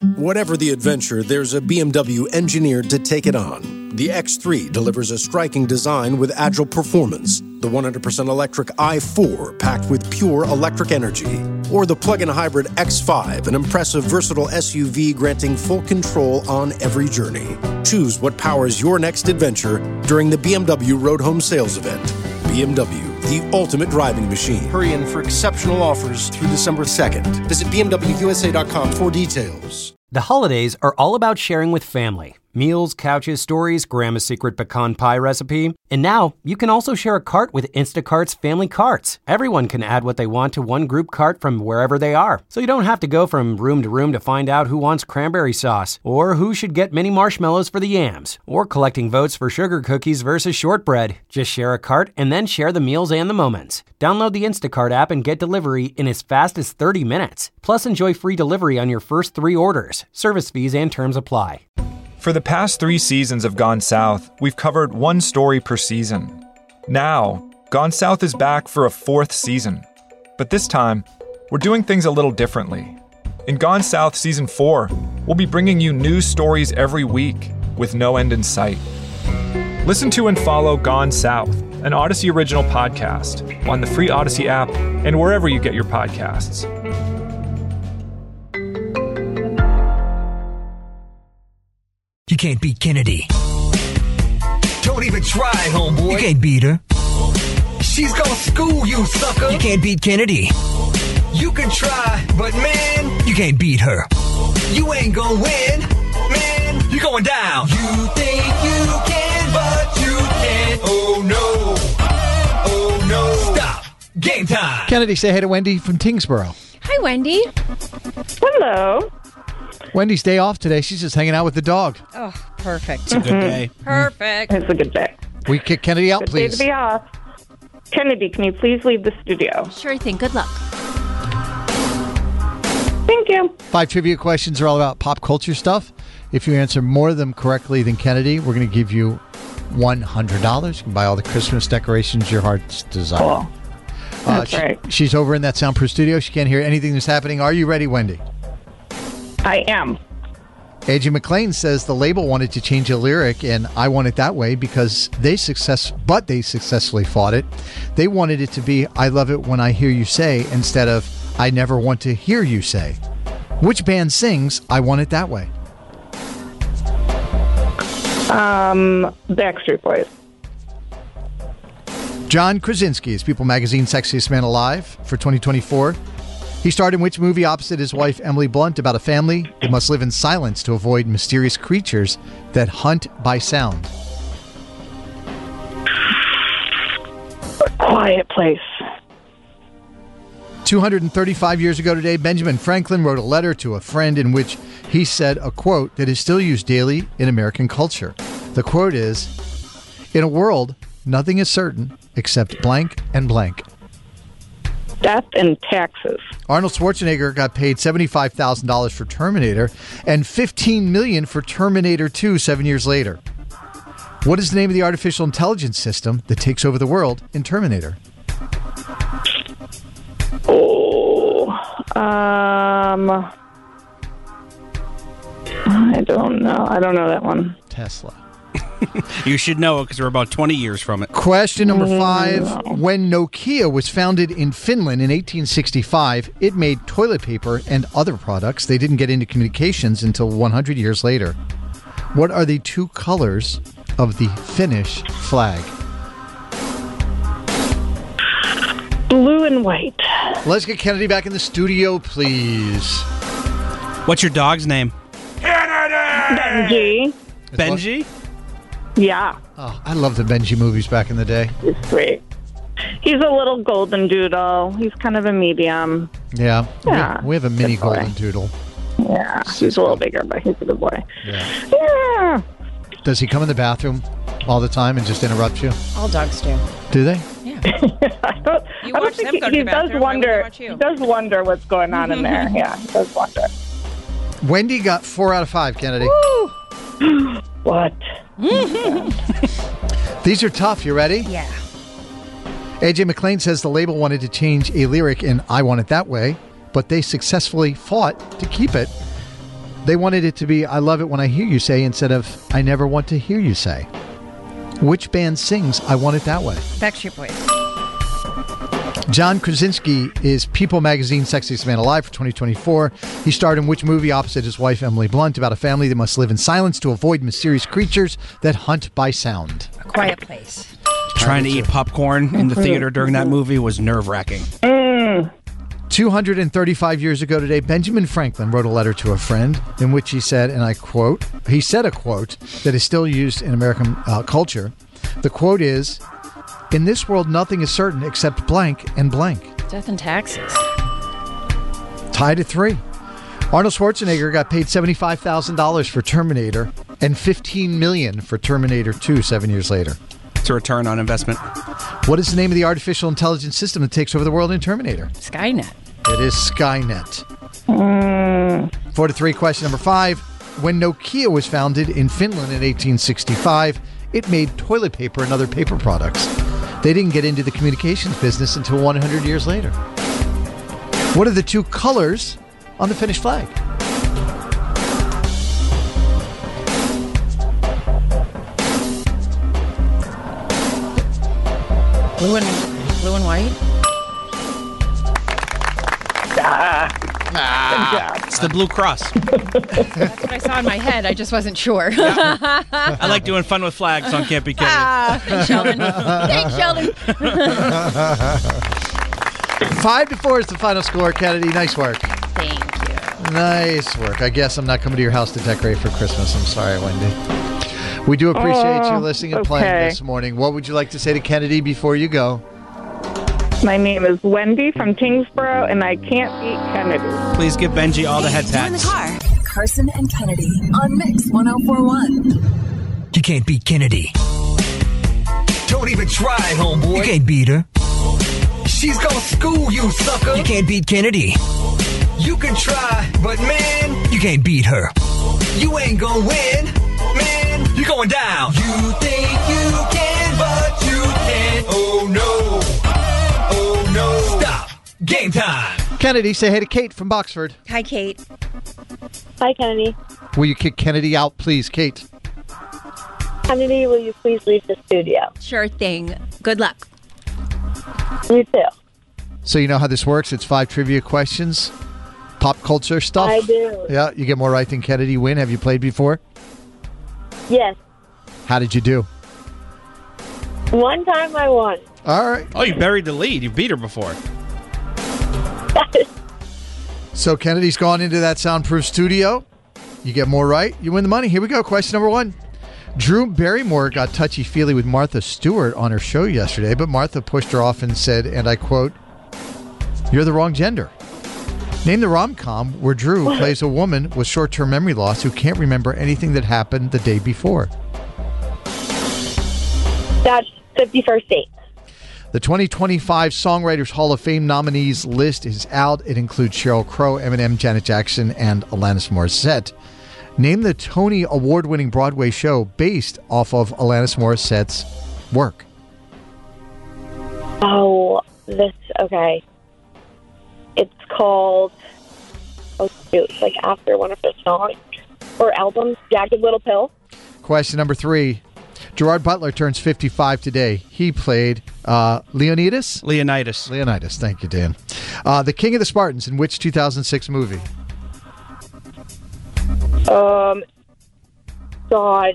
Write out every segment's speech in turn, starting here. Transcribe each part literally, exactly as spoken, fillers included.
Whatever the adventure, there's a B M W engineered to take it on. The X three delivers a striking design with agile performance. The one hundred percent electric i four packed with pure electric energy. Or the plug-in hybrid X five, an impressive versatile S U V granting full control on every journey. Choose what powers your next adventure during the B M W Road Home Sales Event. B M W, the ultimate driving machine. Hurry in for exceptional offers through December second. Visit B M W U S A dot com for details. The holidays are all about sharing with family. Meals, couches, stories, Grandma's secret pecan pie recipe. And now, you can also share a cart with Instacart's Family Carts. Everyone can add what they want to one group cart from wherever they are. So you don't have to go from room to room to find out who wants cranberry sauce, or who should get mini marshmallows for the yams, or collecting votes for sugar cookies versus shortbread. Just share a cart and then share the meals and the moments. Download the Instacart app and get delivery in as fast as thirty minutes. Plus, enjoy free delivery on your first three orders. Service fees and terms apply. For the past three seasons of Gone South, we've covered one story per season. Now, Gone South is back for a fourth season. But this time, we're doing things a little differently. In Gone South Season four, we'll be bringing you new stories every week with no end in sight. Listen to and follow Gone South, an Odyssey original podcast, on the free Odyssey app and wherever you get your podcasts. You can't beat Kennedy. Don't even try, homeboy. You can't beat her. She's gonna school you, sucker. You can't beat Kennedy. You can try, but man, you can't beat her. You ain't gonna win, man. You're going down. You think you can, but you can't. Oh no. Oh no. Stop. Game time. Kennedy, say hey to Wendy from Tingsboro. Hi, Wendy. Hello. Wendy's day off today. She's just hanging out with the dog. Oh, perfect. It's a good day. Perfect. It's a good day. We kick Kennedy out, Good please. day to be off. Kennedy, can you please leave the studio? Sure thing. Good luck. Thank you. Five trivia questions are all about pop culture stuff. If you answer more of them correctly than Kennedy, we're going to give you one hundred dollars. You can buy all the Christmas decorations your heart's desire. Cool. Uh, That's she- right. She's over in that soundproof studio. She can't hear anything that's happening. Are you ready, Wendy? I am. A J McClain says the label wanted to change a lyric in I Want It That Way because they success, but they successfully fought it. They wanted it to be I Love It When I Hear You Say instead of I Never Want to Hear You Say. Which band sings I Want It That Way? Um, Backstreet Boys. John Krasinski is People Magazine's Sexiest Man Alive for twenty twenty-four. He starred in which movie opposite his wife Emily Blunt about a family that must live in silence to avoid mysterious creatures that hunt by sound? A Quiet Place. two hundred thirty-five years ago today, Benjamin Franklin wrote a letter to a friend in which he said a quote that is still used daily in American culture. The quote is, "In a world, nothing is certain except blank and blank." Death and taxes. Arnold Schwarzenegger got paid seventy-five thousand dollars for Terminator and fifteen million dollars for Terminator two seven years later. What is the name of the artificial intelligence system that takes over the world in Terminator? Oh, um, I don't know. I don't know that one. Tesla. You should know because we're about twenty years from it. Question number five. When Nokia was founded in Finland in eighteen sixty-five, it made toilet paper and other products. They didn't get into communications until one hundred years later. What are the two colors of the Finnish flag? Blue and white. Let's get Kennedy back in the studio, please. What's your dog's name? Benji. Benji? Yeah. Oh, I love the Benji movies back in the day. He's sweet. He's a little golden doodle. He's kind of a medium. Yeah. Yeah. We, we have a mini Good boy. golden doodle. Yeah. He's a little bigger, but he's a good boy. Yeah. Yeah. Does he come in the bathroom all the time and just interrupt you? All dogs do. Do they? Yeah. I don't, You I don't watch think them he, go to he the does bathroom, why would I wonder. watch you? He does wonder what's going on in there. Yeah, he does wonder. Wendy got four out of five, Kennedy. What? These are tough. You ready? Yeah. A J McClain says the label wanted to change a lyric in I Want It That Way, but they successfully fought to keep it. They wanted it to be I love it when I hear you say instead of I never want to hear you say. Which band sings I Want It That Way? Backstreet Boys. John Krasinski is People Magazine's Sexiest Man Alive for twenty twenty-four. He starred in which movie opposite his wife Emily Blunt about a family that must live in silence to avoid mysterious creatures that hunt by sound? A Quiet Place. Trying to eat popcorn in the theater during that movie was nerve-wracking. two hundred thirty-five years ago today, Benjamin Franklin wrote a letter to a friend in which he said, and I quote, he said a quote that is still used in American uh, culture. The quote is, "In this world, nothing is certain except blank and blank." Death and Taxes. Tied at three. Arnold Schwarzenegger got paid seventy-five thousand dollars for Terminator and fifteen million dollars for Terminator two seven years later. It's a return on investment. What is the name of the artificial intelligence system that takes over the world in Terminator? Skynet. It is Skynet. Mm. Four to three. Question number five. When Nokia was founded in Finland in eighteen sixty-five, it made toilet paper and other paper products. They didn't get into the communications business until one hundred years later. What are the two colors on the Finnish flag? Blue and blue and white. It's the Blue Cross. That's what I saw in my head. I just wasn't sure. I like doing fun with flags on Can't Be Kennedy. Ah, thanks, Sheldon. Thanks, Sheldon. Five to four is the final score, Kennedy. Nice work. Thank you. Nice work. I guess I'm not coming to your house to decorate for Christmas. I'm sorry, Wendy. We do appreciate Oh, you listening and okay. playing this morning. What would you like to say to Kennedy before you go? My name is Wendy from Kingsborough, and I can't beat Kennedy. Please give Benji all the head You're in the pats. car. Carson and Kennedy on Mix ten forty-one. You can't beat Kennedy. Don't even try, homeboy. You can't beat her. She's gonna school you, sucker. You can't beat Kennedy. You can try, but man, you can't beat her. You ain't gonna win, man. You're going down. You think you can, but you can't. Oh no. Oh no. Stop. Game time. Kennedy, say hey to Kate from Boxford. Hi, Kate. Hi, Kennedy. Will you kick Kennedy out, please, Kate? Kennedy, will you please leave the studio? Sure thing. Good luck. You too. So you know how this works. It's five trivia questions, pop culture stuff. I do. Yeah, you get more right than Kennedy. Win. Have you played before? Yes. How did you do? One time I won. All right. Oh, you buried the lead. You beat her before. So Kennedy's gone into that soundproof studio. You get more right, you win the money. Here we go. Question number one. Drew Barrymore got touchy-feely with Martha Stewart on her show yesterday, but Martha pushed her off and said, and I quote, "You're the wrong gender." Name the rom-com where Drew plays a woman with short-term memory loss who can't remember anything that happened the day before. That's fifty-first Date. The twenty twenty-five Songwriters Hall of Fame nominees list is out. It includes Sheryl Crow, Eminem, Janet Jackson, and Alanis Morissette. Name the Tony Award-winning Broadway show based off of Alanis Morissette's work. Oh, this, okay. It's called, oh, shoot, like after one of her songs or albums, Jagged Little Pill. Question number three. Gerard Butler turns fifty-five today. He played uh, Leonidas? Leonidas. Leonidas. Thank you, Dan. Uh, the King of the Spartans in which two thousand six movie? Um, God.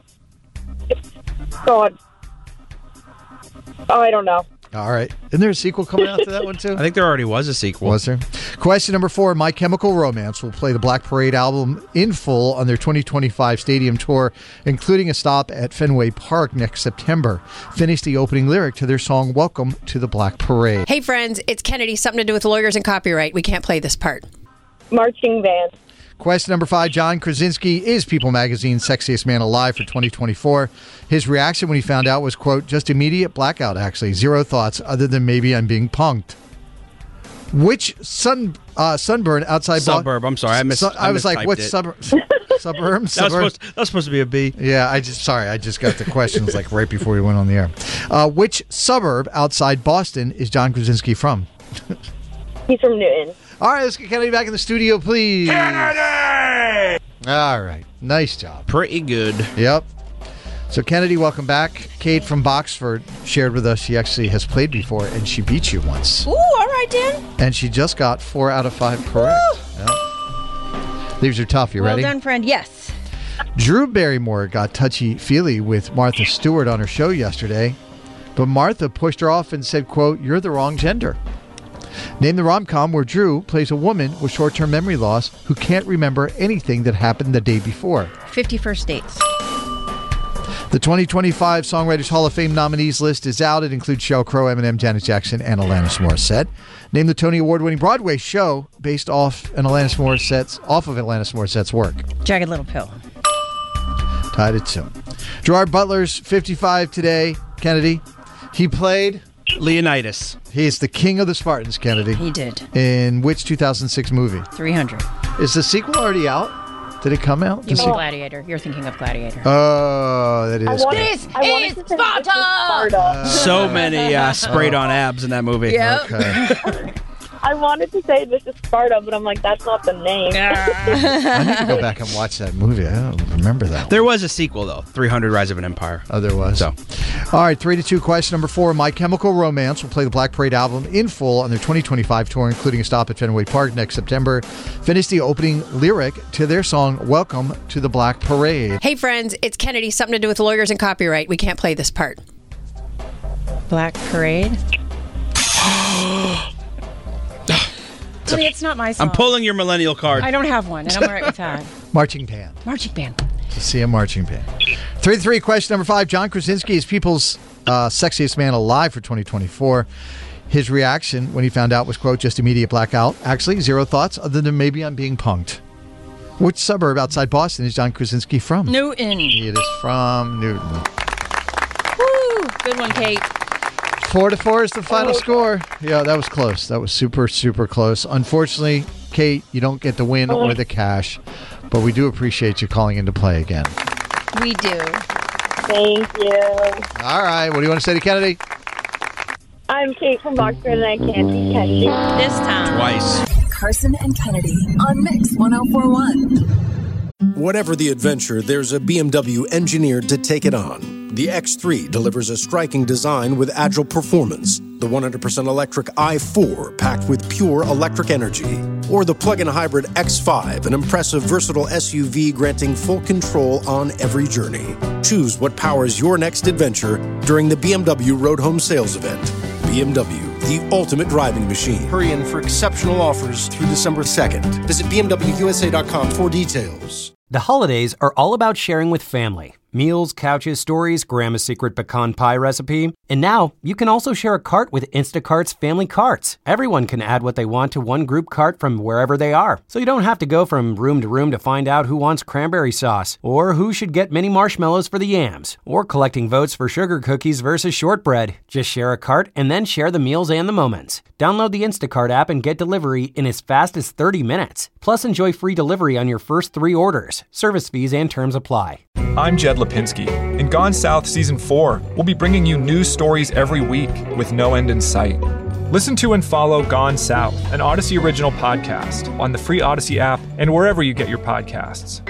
God. Oh, I don't know. All right. Isn't there a sequel coming out to that one, too? I think there already was a sequel. Was there? Question number four. My Chemical Romance will play the Black Parade album in full on their twenty twenty-five stadium tour, including a stop at Fenway Park next September. Finish the opening lyric to their song, Welcome to the Black Parade. Hey, friends, it's Kennedy. Something to do with lawyers and copyright. We can't play this part. Marching band. Question number five. John Krasinski is People Magazine's Sexiest Man Alive for twenty twenty-four. His reaction when he found out was, quote, just immediate blackout, actually. Zero thoughts other than maybe I'm being punked. Which sun uh, sunburn outside... Suburb. I'm sorry. I missed Su- I, I was like, what suburb? Suburb? That was, supposed, that was supposed to be a B. Yeah, I just... Sorry, I just got the questions like right before we went on the air. Uh, which suburb outside Boston is John Krasinski from? He's from Newton. All right, let's get Kennedy back in the studio, please. Kennedy! All right. Nice job. Pretty good. Yep. So, Kennedy, welcome back. Kate from Boxford shared with us she actually has played before, and she beat you once. Ooh, all right, Dan. And she just got four out of five correct. Yep. These are tough. You well ready? Well done, friend. Yes. Drew Barrymore got touchy-feely with Martha Stewart on her show yesterday, but Martha pushed her off and said, quote, "You're the wrong gender." Name the rom-com where Drew plays a woman with short-term memory loss who can't remember anything that happened the day before. fifty First Dates. The twenty twenty-five Songwriters Hall of Fame nominees list is out. It includes Sheryl Crow, Eminem, Janet Jackson, and Alanis Morissette. Name the Tony Award-winning Broadway show based off an Alanis Morissette's off of Alanis Morissette's work. Jagged Little Pill. Tied at two. Gerard Butler's fifty-five today. Kennedy, he played Leonidas. He is the king of the Spartans, Kennedy. He did. In which two thousand six movie? three hundred. Is the sequel already out? Did it come out? You The mean sequ- Gladiator. You're thinking of Gladiator. Oh, that is. I wanted, This I wanted is to say Sparta! Sparta. So many uh, sprayed-on abs in that movie. Yep. Okay. I wanted to say this is Sparta, but I'm like, that's not the name. I need to go back and watch that movie. I don't remember that one. There was a sequel, though. three hundred Rise of an Empire. Oh, there was. So. All right, three to two. Question number four. My Chemical Romance will play the Black Parade album in full on their twenty twenty-five tour, including a stop at Fenway Park next September. Finish the opening lyric to their song, Welcome to the Black Parade. Hey, friends, it's Kennedy. Something to do with lawyers and copyright. We can't play this part. Black Parade. Honey, it's not my song. I'm pulling your millennial card. I don't have one, and I'm all right with that. Marching band. Marching band. To see a marching band. Three to three. Question number five. John Krasinski is People's uh, Sexiest Man Alive for twenty twenty-four. His reaction when he found out was, quote, just immediate blackout. Actually, zero thoughts other than maybe I'm being punked. Which suburb outside Boston is John Krasinski from? Newton. It is from Newton. Woo! Good one, Kate. Four to four is the final score. Yeah, that was close. That was super, super close. Unfortunately, Kate, you don't get the win or the cash, but we do appreciate you calling in to play again. We do. Thank you. All right. What do you want to say to Kennedy? I'm Kate from Boxford, and I can't beat Kennedy. This time. Twice. Carson and Kennedy on Mix ten forty-one. Whatever the adventure, there's a B M W engineered to take it on. The X three delivers a striking design with agile performance. The one hundred percent electric i four packed with pure electric energy. Or the plug-in hybrid X five, an impressive, versatile S U V granting full control on every journey. Choose what powers your next adventure during the B M W Road Home Sales Event. B M W, the ultimate driving machine. Hurry in for exceptional offers through December second. Visit B M W U S A dot com for details. The holidays are all about sharing with family. Meals, couches, stories, Grandma's secret pecan pie recipe. And now you can also share a cart with Instacart's Family Carts. Everyone can add what they want to one group cart from wherever they are. So you don't have to go from room to room to find out who wants cranberry sauce, or who should get mini marshmallows for the yams, or collecting votes for sugar cookies versus shortbread. Just share a cart and then share the meals and the moments. Download the Instacart app and get delivery in as fast as thirty minutes. Plus, enjoy free delivery on your first three orders. Service fees and terms apply. I'm Jed Lipinski. In Gone South Season four, we'll be bringing you new stories every week with no end in sight. Listen to and follow Gone South, an Odyssey original podcast, on the free Odyssey app and wherever you get your podcasts.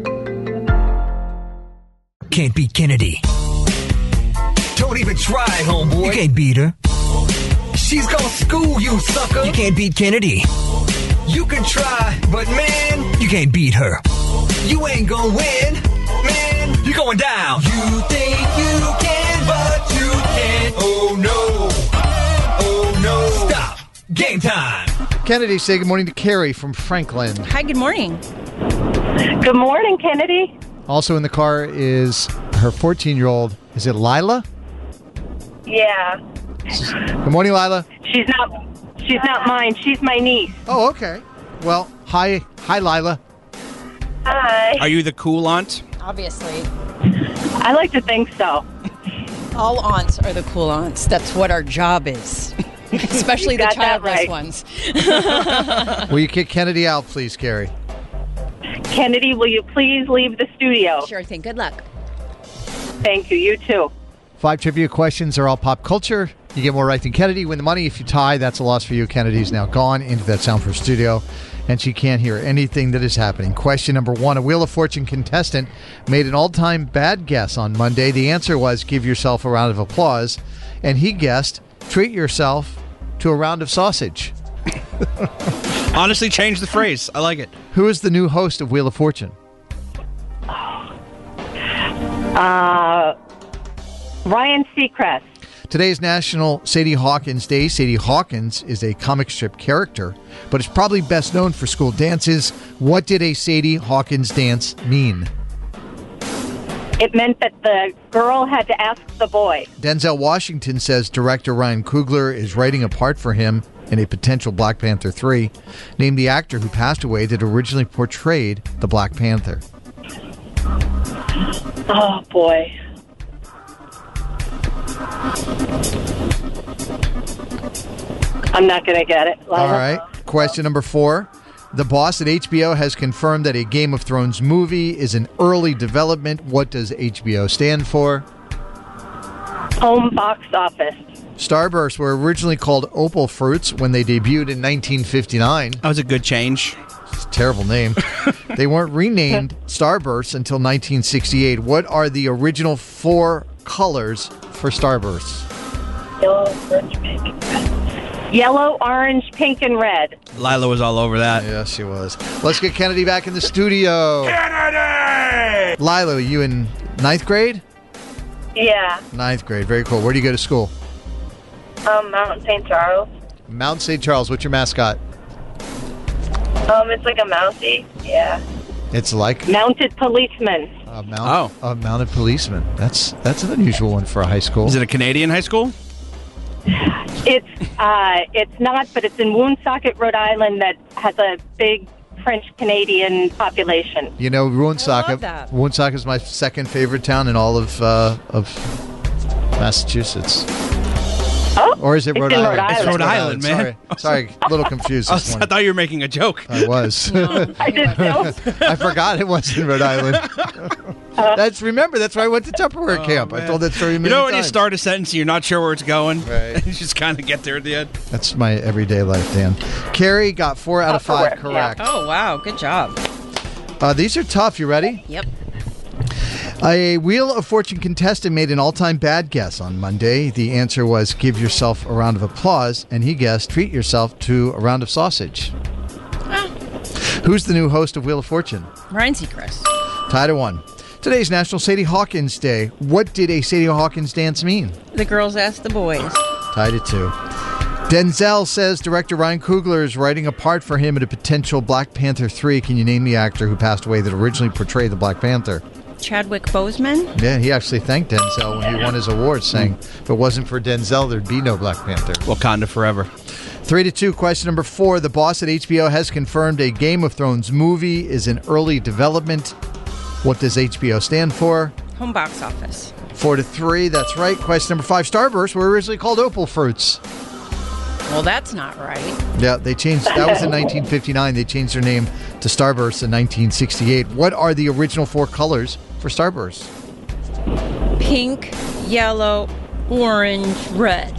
Can't beat Kennedy. Don't even try, homeboy. You can't beat her. She's gonna school you, sucker. You can't beat Kennedy. You can try, but man, you can't beat her. You ain't gonna win, man. You're going down. You think you can, but you can't. Oh no. Oh no. Stop. Game time. Kennedy, say good morning to Carrie from Franklin. Hi, good morning. Good morning, Kennedy. Also in the car is her fourteen-year-old. Is it Lila? Yeah. Good morning, Lila. She's not she's not mine. She's my niece. Oh, okay. Well, hi. Hi, Lila. Hi. Are you the cool aunt? Obviously. I like to think so. All aunts are the cool aunts. That's what our job is. Especially the got that childless right. ones. Will you kick Kennedy out, please, Carrie? Kennedy, will you please leave the studio? Sure thing. Good luck. Thank you. You too. Five trivia questions are all pop culture. You get more right than Kennedy. Win the money. If you tie, that's a loss for you. Kennedy's now gone into that soundproof studio, and she can't hear anything that is happening. Question number one. A Wheel of Fortune contestant made an all-time bad guess on Monday. The answer was give yourself a round of applause, and he guessed treat yourself to a round of sausage. Honestly, change the phrase. I like it. Who is the new host of Wheel of Fortune? Uh, Ryan Seacrest. Today is National Sadie Hawkins Day. Sadie Hawkins is a comic strip character, but is probably best known for school dances. What did a Sadie Hawkins dance mean? It meant that the girl had to ask the boy. Denzel Washington says director Ryan Coogler is writing a part for him in a potential Black Panther three. Name the actor who passed away that originally portrayed the Black Panther. Oh, boy. I'm not going to get it. All right. Question number four. The boss at H B O has confirmed that a Game of Thrones movie is in early development. What does H B O stand for? Home box office. Starbursts were originally called Opal Fruits when they debuted in nineteen fifty-nine. That was a good change. It's a terrible name. They weren't renamed Starbursts until nineteen sixty-eight. What are the original four colors for Starbursts? Yellow, orange, pink, and red. Yellow, orange, pink, and red. Lila was all over that. Yes, she was. Let's get Kennedy back in the studio. Kennedy! Lila, you in ninth grade? Yeah. Ninth grade. Very cool. Where do you go to school? Um, Mount Saint Charles. Mount Saint Charles. What's your mascot? Um, it's like a mousey. Yeah. It's like Mounted policeman. a mount, oh. a mounted policeman. That's that's an unusual one for a high school. Is it a Canadian high school? It's uh, it's not, but it's in Woonsocket, Rhode Island, that has a big French-Canadian population. You know, Woonsocket. Woonsocket is my second favorite town in all of uh, of Massachusetts. Oh, or is it it's Rhode in Island? Rhode Island. It's Rhode Island, man. Sorry, sorry, a little confused I, this was, I morning. thought you were making a joke. I was. No, I did too. I forgot it was in Rhode Island. That's remember. That's why I went to Tupperware Oh, camp. man. I told that story. Many You know when times. you start a sentence and you're not sure where it's going? Right. You just kind of get there at the end. That's my everyday life, Dan. Carrie got four out of five correct. Oh, wow. Good job. Uh, these are tough. You ready? Yep. A Wheel of Fortune contestant made an all-time bad guess on Monday. The answer was give yourself a round of applause, and he guessed treat yourself to a round of sausage. Ah. Who's the new host of Wheel of Fortune? Ryan Seacrest. Tied at one. Today's National Sadie Hawkins Day. What did a Sadie Hawkins dance mean? The girls asked the boys. Tied at two. Denzel says director Ryan Coogler is writing a part for him in a potential Black Panther three. Can you name the actor who passed away that originally portrayed the Black Panther? Chadwick Boseman. Yeah, he actually thanked Denzel when he won his award, saying if it wasn't for Denzel, there'd be no Black Panther. Wakanda forever. Three to two. Question number four. The boss at H B O has confirmed a Game of Thrones movie is in early development. What does H B O stand for? Home box office. Four to three. That's right. Question number five. Starbursts were originally called Opal Fruits. Well, that's not right. Yeah, they changed. That was in nineteen fifty-nine. They changed their name to Starbursts in nineteen sixty-eight. What are the original four colors for Starbursts? Pink, yellow, orange, red.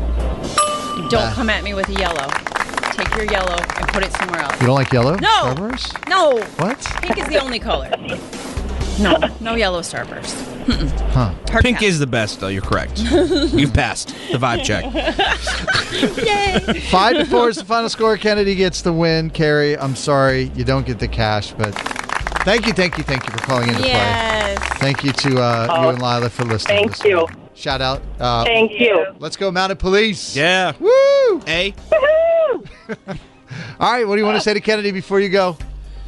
Don't Ah. come at me with a yellow. Take your yellow and put it somewhere else. You don't like yellow? No. Starbursts? No. What? Pink is the only color. No, no yellow Starburst. Mm-mm. Huh. Hard Pink pass. is the best, though. You're correct. You've passed the vibe check. Yay. Five to four is the final score. Kennedy gets the win. Carrie, I'm sorry you don't get the cash, but thank you, thank you, thank you for calling in to Yes. play. Thank you to uh, Oh, you and Lila for listening. Thank you. Shout out. Uh, Thank you. Let's go, Mounted Police. Yeah. Woo! Hey. Woohoo! All right, what do you want to say to Kennedy before you go?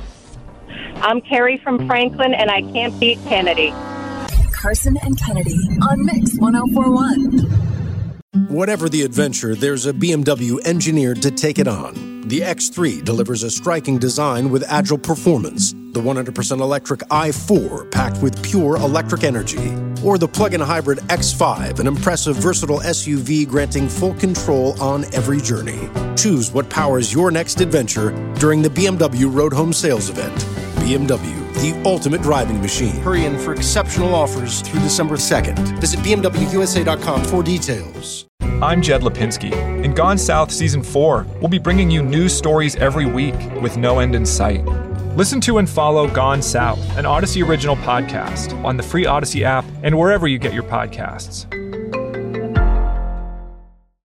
I'm Carrie from Franklin, and I can't beat Kennedy. Carson and Kennedy on Mix one oh four point one. Whatever the adventure, there's a B M W engineered to take it on. The X three delivers a striking design with agile performance. The one hundred percent electric i four packed with pure electric energy. Or the plug-in hybrid X five, an impressive versatile S U V granting full control on every journey. Choose what powers your next adventure during the B M W Road Home Sales Event. B M W, the ultimate driving machine. Hurry in for exceptional offers through December second. Visit B M W U S A dot com for details. I'm Jed Lipinski. In Gone South Season four, we'll be bringing you new stories every week with no end in sight. Listen to and follow Gone South, an Odyssey original podcast, on the free Odyssey app and wherever you get your podcasts.